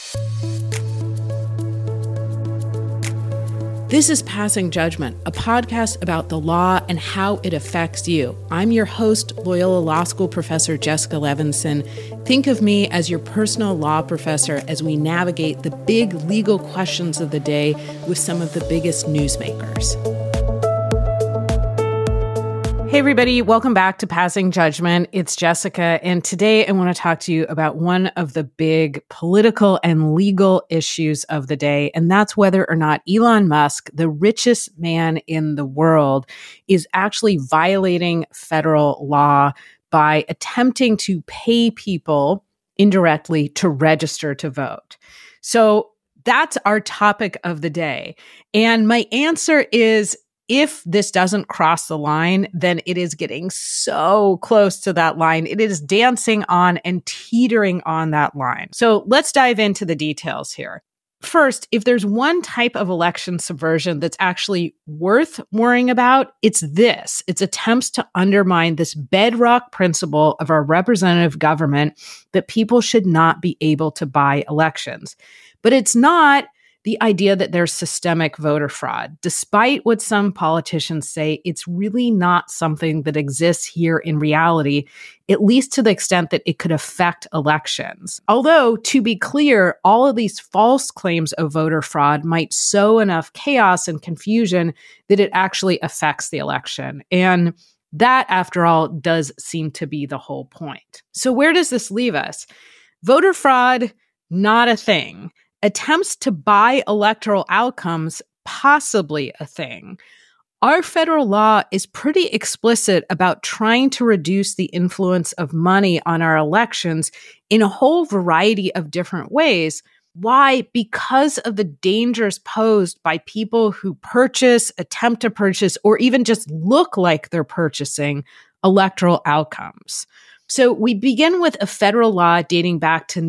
This is Passing Judgment, a podcast about the law and how it affects you. I'm your host, Loyola Law School professor Jessica Levinson. Think of me as your personal law professor as we navigate the big legal questions of the day with some of the biggest newsmakers. Hey, everybody. Welcome back to Passing Judgment. It's Jessica, and today I want to talk to you about one of the big political and legal issues of the day, and that's whether or not Elon Musk, the richest man in the world, is actually violating federal law by attempting to pay people indirectly to register to vote. So that's our topic of the day. And my answer is, if this doesn't cross the line, then it is getting so close to that line. It is dancing on and teetering on that line. So let's dive into the details here. First, if there's one type of election subversion that's actually worth worrying about, it's this. It's attempts to undermine this bedrock principle of our representative government that people should not be able to buy elections. But it's not the idea that there's systemic voter fraud. Despite what some politicians say, it's really not something that exists here in reality, at least to the extent that it could affect elections. Although, to be clear, all of these false claims of voter fraud might sow enough chaos and confusion that it actually affects the election. And that, after all, does seem to be the whole point. So where does this leave us? Voter fraud, not a thing. Attempts to buy electoral outcomes, possibly a thing. Our federal law is pretty explicit about trying to reduce the influence of money on our elections in a whole variety of different ways. Why? Because of the dangers posed by people who purchase, attempt to purchase, or even just look like they're purchasing electoral outcomes. So we begin with a federal law dating back to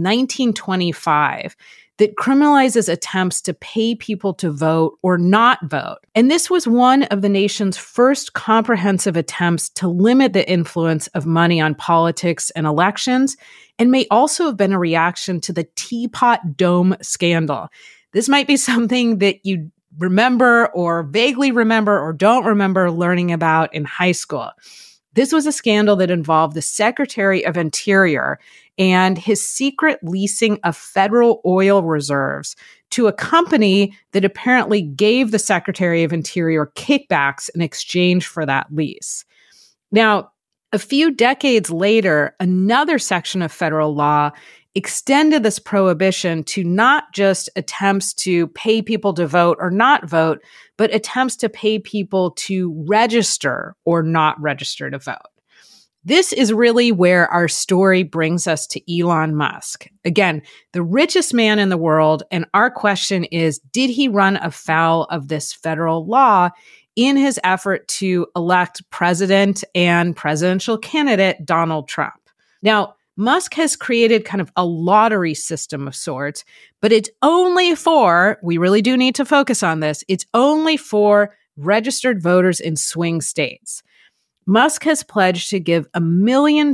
1925 that criminalizes attempts to pay people to vote or not vote. And this was one of the nation's first comprehensive attempts to limit the influence of money on politics and elections, and may also have been a reaction to the Teapot Dome scandal. This might be something that you remember or vaguely remember or don't remember learning about in high school. This was a scandal that involved the Secretary of Interior and his secret leasing of federal oil reserves to a company that apparently gave the Secretary of Interior kickbacks in exchange for that lease. Now, a few decades later, another section of federal law extended this prohibition to not just attempts to pay people to vote or not vote, but attempts to pay people to register or not register to vote. This is really where our story brings us to Elon Musk. Again, the richest man in the world, and our question is, did he run afoul of this federal law in his effort to elect president and presidential candidate Donald Trump? Now, Musk has created kind of a lottery system of sorts, but it's only for, we really do need to focus on this, it's only for registered voters in swing states. Musk has pledged to give $1 million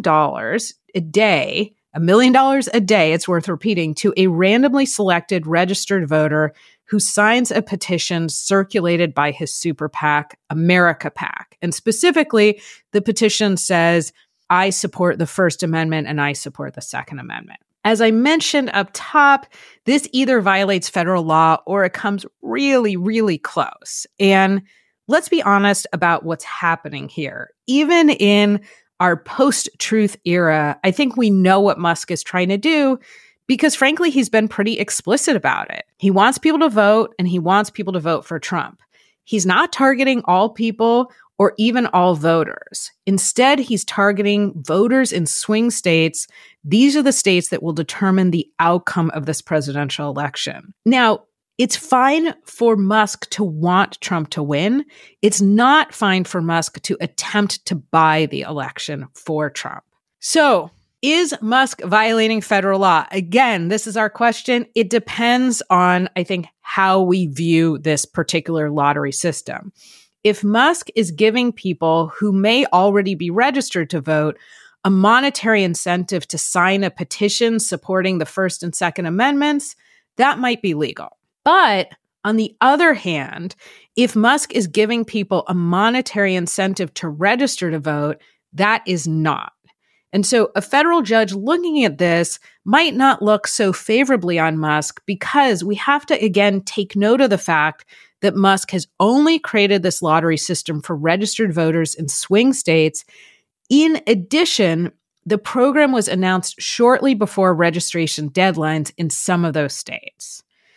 a day, $1 million a day, it's worth repeating, to a randomly selected registered voter who signs a petition circulated by his super PAC, America PAC. And specifically, the petition says, I support the First Amendment and I support the Second Amendment. As I mentioned up top, this either violates federal law or it comes really, really close. And let's be honest about what's happening here. Even in our post-truth era, I think we know what Musk is trying to do because, frankly, he's been pretty explicit about it. He wants people to vote and he wants people to vote for Trump. He's not targeting all people or even all voters. Instead, he's targeting voters in swing states. These are the states that will determine the outcome of this presidential election. Now, it's fine for Musk to want Trump to win. It's not fine for Musk to attempt to buy the election for Trump. So, is Musk violating federal law? Again, this is our question. It depends on, I think, how we view this particular lottery system. If Musk is giving people who may already be registered to vote a monetary incentive to sign a petition supporting the First and Second Amendments, that might be legal. But on the other hand, if Musk is giving people a monetary incentive to register to vote, that is not. And so a federal judge looking at this might not look so favorably on Musk because we have to, again, take note of the fact that Musk has only created this lottery system for registered voters in swing states. In addition, the program was announced shortly before registration deadlines in some of those states.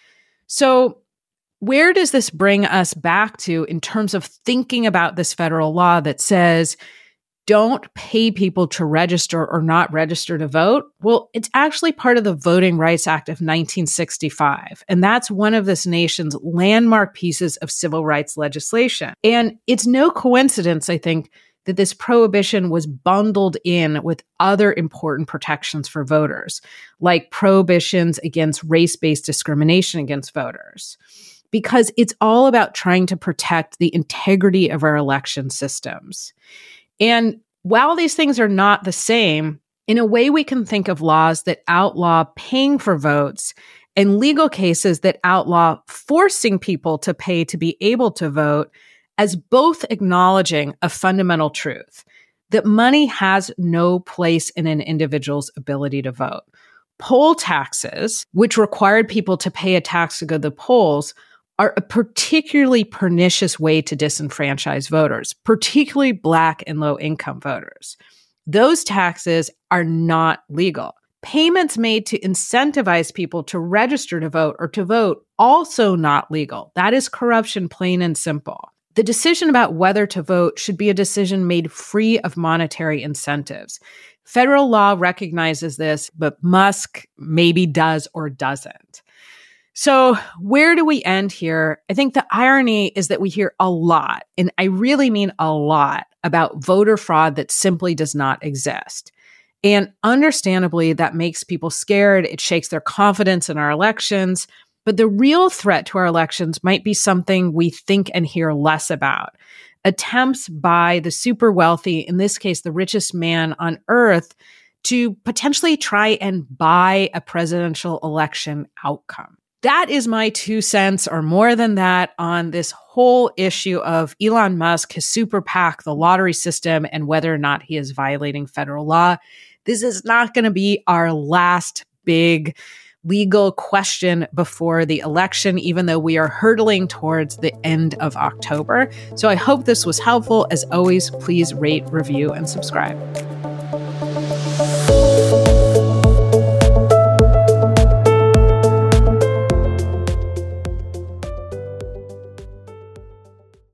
So where does this bring us back to in terms of thinking about this federal law that says, don't pay people to register or not register to vote? Well, it's actually part of the Voting Rights Act of 1965. And that's one of this nation's landmark pieces of civil rights legislation. And it's no coincidence, I think, that this prohibition was bundled in with other important protections for voters, like prohibitions against race-based discrimination against voters, because it's all about trying to protect the integrity of our election systems. And while these things are not the same, in a way we can think of laws that outlaw paying for votes and legal cases that outlaw forcing people to pay to be able to vote as both acknowledging a fundamental truth, that money has no place in an individual's ability to vote. Poll taxes, which required people to pay a tax to go to the polls, are a particularly pernicious way to disenfranchise voters, particularly Black and low-income voters. Those taxes are not legal. Payments made to incentivize people to register to vote or to vote, also not legal. That is corruption, plain and simple. The decision about whether to vote should be a decision made free of monetary incentives. Federal law recognizes this, but Musk maybe does or doesn't. So where do we end here? I think the irony is that we hear a lot, and I really mean a lot, about voter fraud that simply does not exist. And understandably, that makes people scared. It shakes their confidence in our elections. But the real threat to our elections might be something we think and hear less about. Attempts by the super wealthy, in this case, the richest man on earth, to potentially try and buy a presidential election outcome. That is my 2 cents or more than that on this whole issue of Elon Musk, his super PAC, the lottery system, and whether or not he is violating federal law. This is not going to be our last big legal question before the election, even though we are hurtling towards the end of October. So I hope this was helpful. As always, please rate, review, and subscribe.